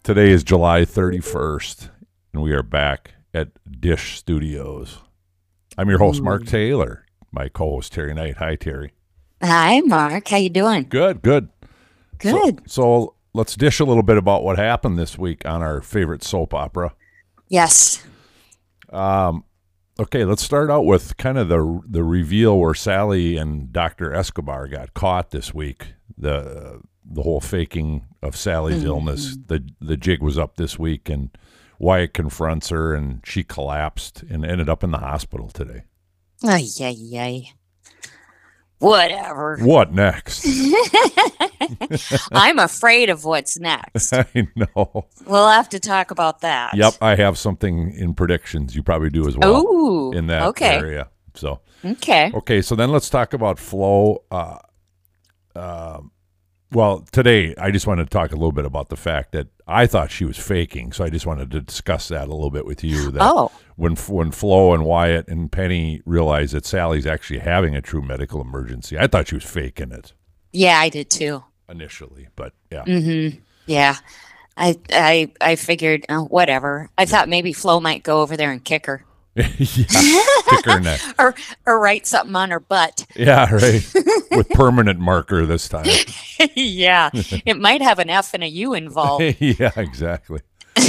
Today is July 31st, and we are back at Dish Studios. I'm your host, Mark Taylor. My co-host, Terry Knight. Hi, Terry. Hi, Mark. How you doing? Good, good. Good. So let's dish a little bit about what happened this week on our favorite soap opera. Yes. Okay, let's start out with kind of the reveal where Sally and Dr. Escobar got caught this week. The whole faking of Sally's illness. The jig was up this week, and Wyatt confronts her, and she collapsed and ended up in the hospital today. Ay, ay, ay. Whatever. What next? I'm afraid of what's next. I know. We'll have to talk about that. Yep, I have something in predictions. You probably do as well. Ooh, in that okay. area. So Okay. so then let's talk about Flo. Well, today I just wanted to talk a little bit about the fact that I thought she was faking, so I just wanted to discuss that a little bit with you. That when Flo and Wyatt and Penny realized that Sally's actually having a true medical emergency, I thought she was faking it. Yeah, I did too. Initially, but yeah. Mm-hmm. Yeah. I figured, whatever. I thought maybe Flo might go over there and kick her. Yeah, kick her neck. or write something on her butt. Yeah, right. With permanent marker this time. Yeah. It might have an F and a U involved. Yeah, exactly.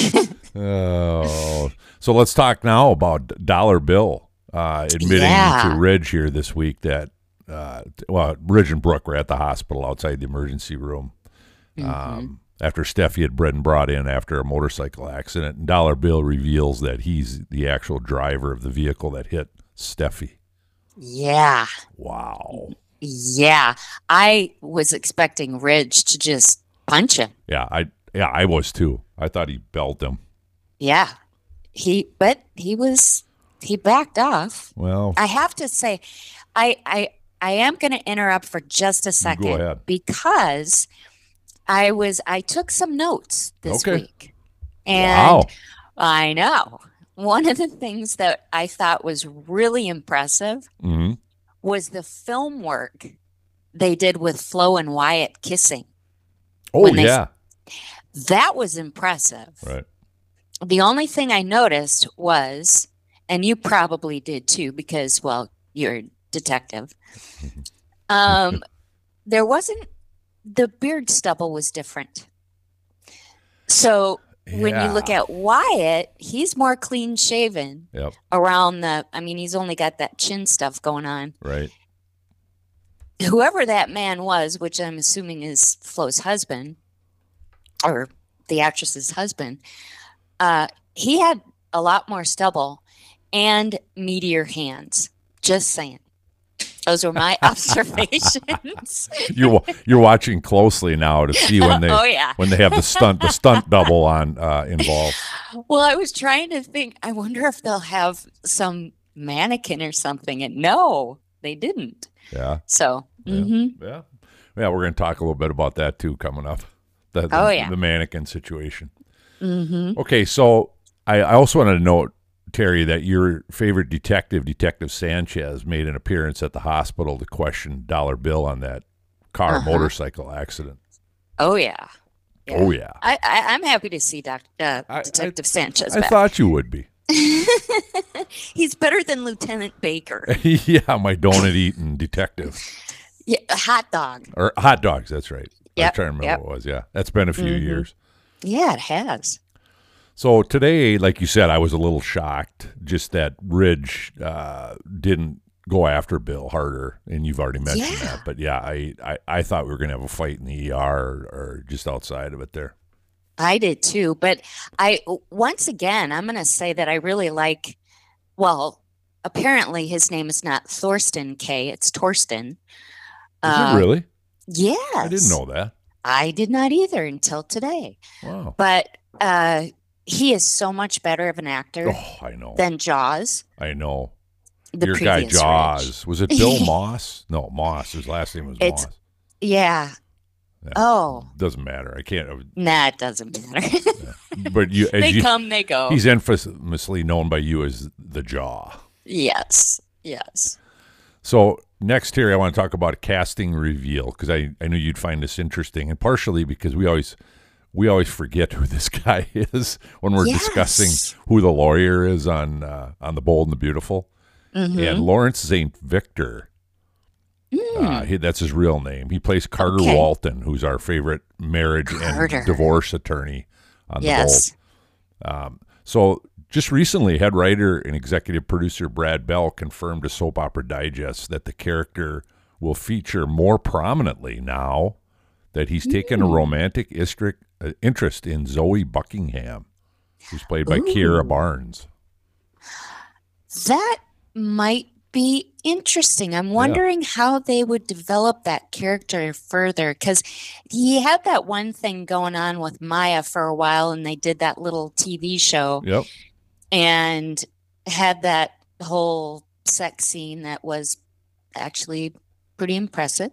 Oh, so let's talk now about Dollar Bill admitting to Ridge here this week that, Ridge and Brooke were at the hospital outside the emergency room after Steffi had been brought in after a motorcycle accident. And Dollar Bill reveals that he's the actual driver of the vehicle that hit Steffi. Yeah. Wow. Yeah. I was expecting Ridge to just punch him. Yeah, I was too. I thought he belted him. Yeah. He backed off. Well, I have to say, I am going to interrupt for just a second. Go ahead. Because I took some notes this week. And wow. I know. One of the things that I thought was really impressive was the film work they did with Flo and Wyatt kissing. Oh, yeah. That was impressive. Right. The only thing I noticed was, and you probably did too, because, well, you're a detective. There wasn't, the beard stubble was different. So when you look at Wyatt, he's more clean shaven around he's only got that chin stuff going on. Right. Whoever that man was, which I'm assuming is Flo's husband or the actress's husband, he had a lot more stubble and meatier hands. Just saying. Those were my observations. You're watching closely now to see when they when they have the stunt double on involved. Well, I was trying to think. I wonder if they'll have some mannequin or something, and no, they didn't. Yeah. So. Yeah. We're going to talk a little bit about that too coming up. The mannequin situation. Okay, so I also wanted to note, Terry, that your favorite detective, Detective Sanchez, made an appearance at the hospital to question Dollar Bill on that motorcycle accident. Oh, yeah. Oh, yeah. I'm happy to see Detective Sanchez back. I thought you would be. He's better than Lieutenant Baker. Yeah, my donut-eating detective. Yeah, hot dog. Or hot dogs, that's right. Yep, I'm trying to remember what it was, yeah. That's been a few years. Yeah, it has. So today, like you said, I was a little shocked just that Ridge didn't go after Bill harder, and you've already mentioned that. But yeah, I thought we were going to have a fight in the ER or just outside of it there. I did too, but once again, I'm going to say that I really like, well, apparently his name is not Thorsten K, it's Torsten. Is it really? Yes. I didn't know that. I did not either until today. Wow. But he is so much better of an actor than Jaws. I know. The Your guy Jaws. Ridge. Was it Bill Moss? No, Moss. His last name was Moss. Yeah. Oh. Doesn't matter. I can't. Nah, it doesn't matter. But they come, they go. He's infamously known by you as the Jaw. Yes. So next here, I want to talk about casting reveal because I knew you'd find this interesting, and partially because we always we always forget who this guy is when we're discussing who the lawyer is on The Bold and the Beautiful. Mm-hmm. And Lawrence St. Victor, that's his real name. He plays Carter Walton, who's our favorite marriage and divorce attorney on The Bold. So just recently, head writer and executive producer Brad Bell confirmed to Soap Opera Digest that the character will feature more prominently now that he's taken a romantic interest in Zoe Buckingham, who's played by Kiera Barnes. That might be interesting. I'm wondering how they would develop that character further, because he had that one thing going on with Maya for a while, and they did that little TV show and had that whole sex scene that was actually pretty impressive.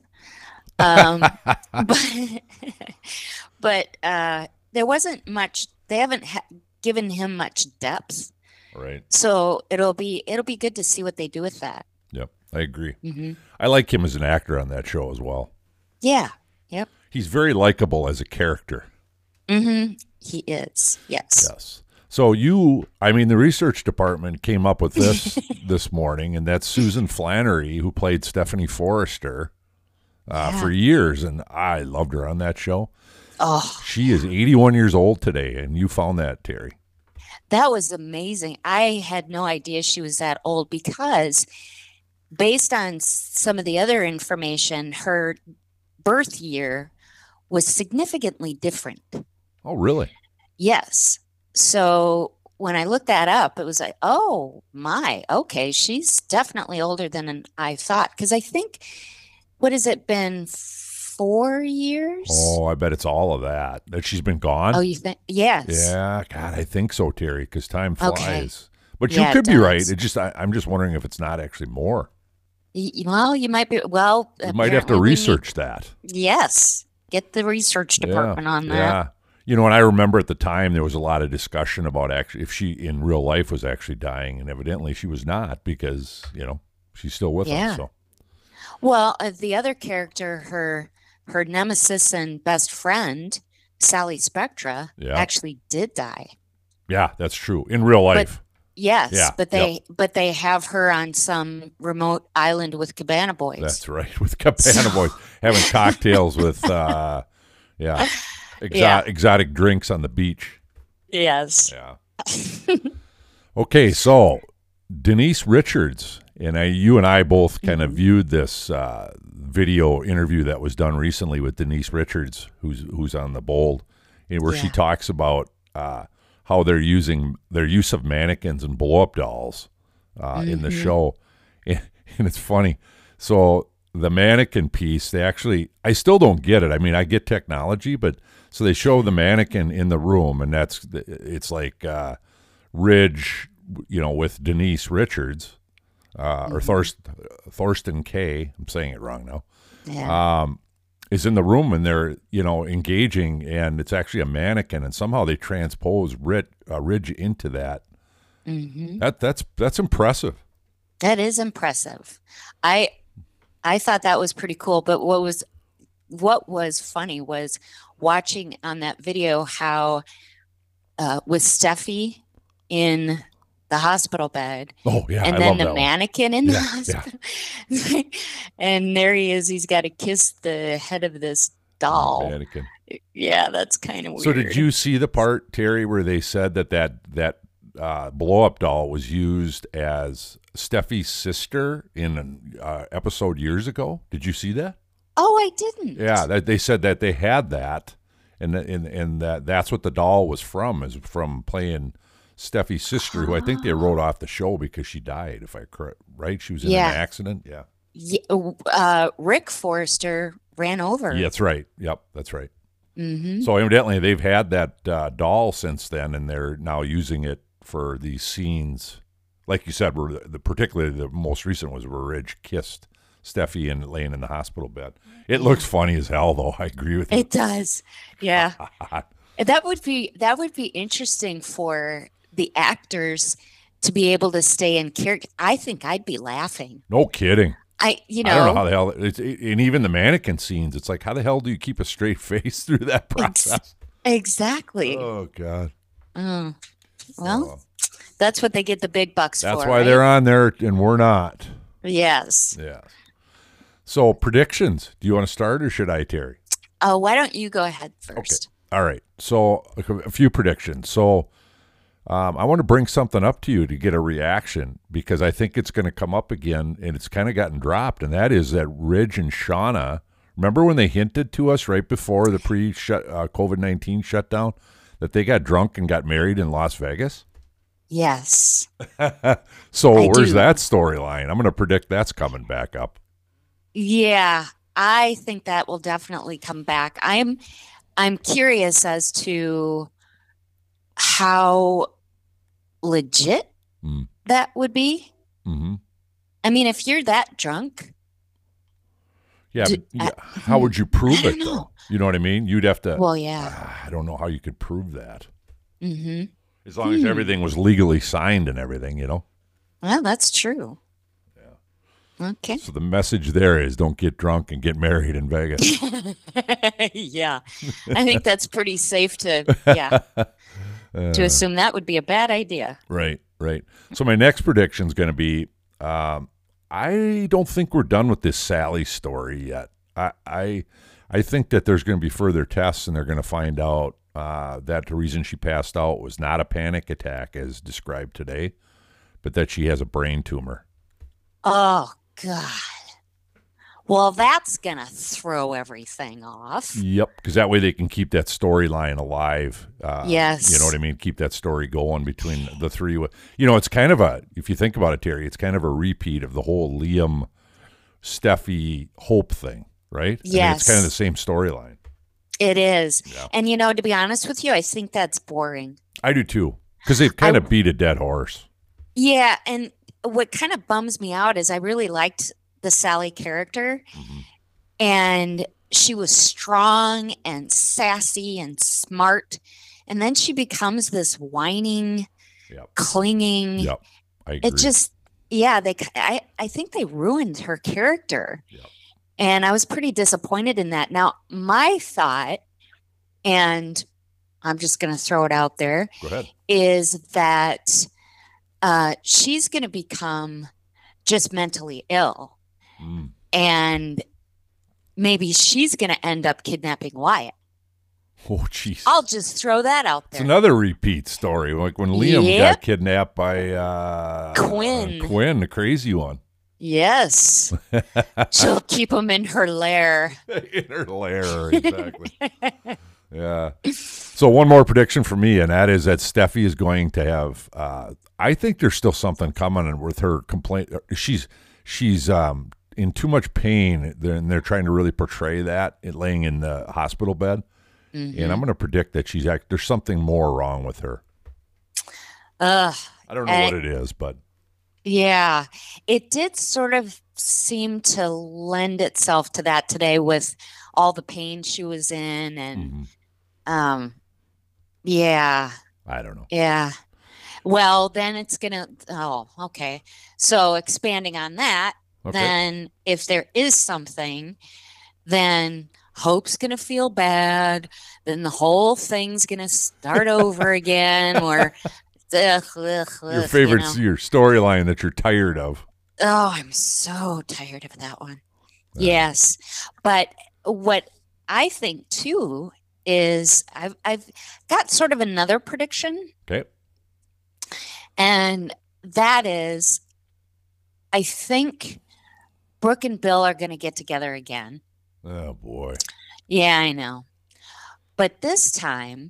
But there wasn't much. They haven't given him much depth. Right. So it'll be good to see what they do with that. Yep, I agree. Mm-hmm. I like him as an actor on that show as well. Yeah. Yep. He's very likable as a character. Mm-hmm. He is. Yes. Yes. So the research department came up with this this morning, and that's Susan Flannery, who played Stephanie Forrester for years, and I loved her on that show. Oh. She is 81 years old today, and you found that, Terry. That was amazing. I had no idea she was that old, because based on some of the other information, her birth year was significantly different. Oh, really? Yes. So when I looked that up, it was like, oh my, okay, she's definitely older than I thought. Because I think, what has it been, 4 years? Oh, I bet it's all of that she's been gone. Oh, you think? Yes. Yeah, God, I think so, Terry, because time flies. Okay. But you could be right. I'm just wondering if it's not actually more. Well, you might be. Well, we might have to research that. Yes, get the research department on that. Yeah. And I remember at the time there was a lot of discussion about actually if she in real life was actually dying, and evidently she was not, because she's still with us. So. Well, the other character, her nemesis and best friend, Sally Spectra, actually did die. Yeah, that's true in real life. But they have her on some remote island with Cabana Boys. That's right, with Cabana Boys having cocktails with exotic drinks on the beach. Yes. Yeah. Okay, so Denise Richards and you and I both kind of viewed this video interview that was done recently with Denise Richards, who's on The Bold, and where she talks about how they're using their use of mannequins and blow-up dolls in the show, and it's funny. So the mannequin piece, I still don't get it. I mean, I get technology, but so they show the mannequin in the room, and it's like Ridge, with Denise Richards. Or Thorsten K. I'm saying it wrong now. Yeah. Is in the room, and they're engaging, and it's actually a mannequin, and somehow they transpose Ridge into that. Mm-hmm. That's impressive. That is impressive. I thought that was pretty cool. But what was funny was watching on that video how with Steffi in the hospital bed. Oh yeah, and then the mannequin in the hospital. Yeah. And there he is. He's got to kiss the head of this doll. Mannequin. Yeah, that's kind of weird. So did you see the part, Terry, where they said that blow-up doll was used as Steffi's sister in an episode years ago? Did you see that? Oh, I didn't. Yeah, they said that they had that, and that's what the doll was from playing Steffi's sister, who I think they wrote off the show because she died, if I correct, right? She was in an accident. Yeah. Rick Forrester ran over. Yeah, that's right. Yep, that's right. Mm-hmm. So evidently they've had that doll since then, and they're now using it for these scenes. Like you said, particularly the most recent was where Ridge kissed Steffi and laying in the hospital bed. It looks funny as hell, though. I agree with you. It does. Yeah. That would be interesting for the actors to be able to stay in character. I think I'd be laughing. No kidding. I don't know how the hell and even the mannequin scenes. It's like, how the hell do you keep a straight face through that process? Exactly. Oh God. Mm. Well, So that's what they get the big bucks that's for, why right? they're on there and we're not. Yes. Yeah. So predictions. Do you want to start or should I, Terry? Oh, why don't you go ahead Okay. first? All right. So a few predictions. So I want to bring something up to you to get a reaction because I think it's going to come up again and it's kind of gotten dropped. And that is that Ridge and Shauna, remember when they hinted to us right before the COVID-19 shutdown that they got drunk and got married in Las Vegas? Yes. So I where's do. that storyline? I'm going to predict that's coming back up. Yeah, I think that will definitely come back. I'm curious as to how legit Mm. that would be. Mm-hmm. I mean, if you're that drunk, Yeah, do, but how would you I prove don't it, though? know. You know what I mean? You'd have to. Well, yeah. I don't know how you could prove that. Mm-hmm. As long as everything was legally signed and everything, you know? Well, that's true. Yeah. Okay. So the message there is don't get drunk and get married in Vegas. Yeah. I think that's pretty safe to assume that would be a bad idea. Right, right. So my next prediction is going to be I don't think we're done with this Sally story yet. I think that there's going to be further tests and they're going to find out that the reason she passed out was not a panic attack as described today, but that she has a brain tumor. Oh, God. Well, that's going to throw everything off. Yep, because that way they can keep that storyline alive. Yes. You know what I mean? Keep that story going between the three. You know, it's kind of a, if you think about it, Terry, it's kind of a repeat of the whole Liam, Steffi, Hope thing, right? Yes. I mean, it's kind of the same storyline. It is. Yeah. And, to be honest with you, I think that's boring. I do too, because they've kind of beat a dead horse. Yeah. And what kind of bums me out is I really liked the Sally character. Mm-hmm. And she was strong and sassy and smart. And then she becomes this whining, clinging. Yep. I agree. It just, I think they ruined her character. Yep. And I was pretty disappointed in that. Now, my thought, and I'm just going to throw it out there, go ahead, is that she's going to become just mentally ill. Mm. And maybe she's going to end up kidnapping Wyatt. Oh, jeez. I'll just throw that out there. It's another repeat story, like when Liam got kidnapped by Quinn, the crazy one. Yes. She'll keep him in her lair. In her lair, exactly. Yeah. So one more prediction for me, and that is that Steffi is going to have, I think there's still something coming with her complaint. She's in too much pain, and they're trying to really portray that laying in the hospital bed. Mm-hmm. And I'm going to predict that there's something more wrong with her. I don't know what it is, but. Yeah, it did sort of seem to lend itself to that today with all the pain she was in. And, yeah. I don't know. Yeah. Well, then it's going to, okay. So expanding on that, then if there is something, then Hope's going to feel bad. Then the whole thing's going to start over again or your favorite, your storyline that you're tired of. Oh, I'm so tired of that one. Yes. But what I think too is I've got sort of another prediction. Okay. And that is, I think Brooke and Bill are going to get together again. Oh, boy. Yeah, I know. But this time,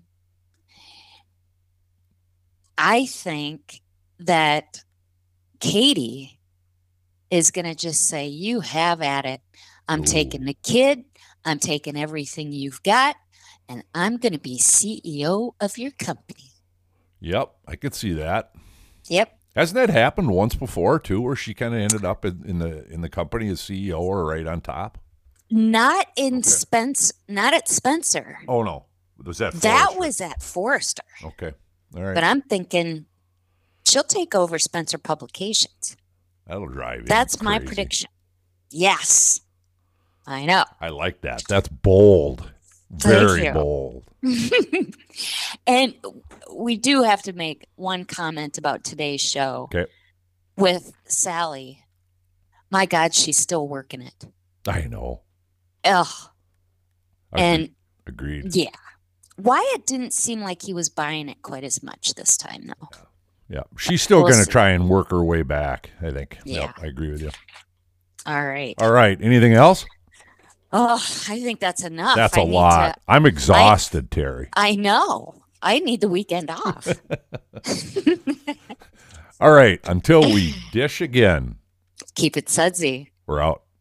I think that Katie is going to just say, you have at it. I'm taking the kid. I'm taking everything you've got. And I'm going to be CEO of your company. Yep, I could see that. Yep. Hasn't that happened once before, too, where she kind of ended up in the company as CEO or right on top? Not in not at Spencer. Oh, no. Was that Forrester? That was at Forrester. Okay. All right. But I'm thinking she'll take over Spencer Publications. That'll drive you. That's my prediction. Yes. I know. I like that. That's bold. Very bold. And we do have to make one comment about today's show. Okay. With Sally. My God, she's still working it. I know. Ugh. Agreed. Yeah. Wyatt didn't seem like he was buying it quite as much this time, though. Yeah. She's still going to try and work her way back, I think. Yeah. Yep, I agree with you. All right. All right. Anything else? Oh, I think that's enough. That's a lot. I'm exhausted, Terry. I know. I need the weekend off. All right. Until we dish again. Keep it sudsy. We're out.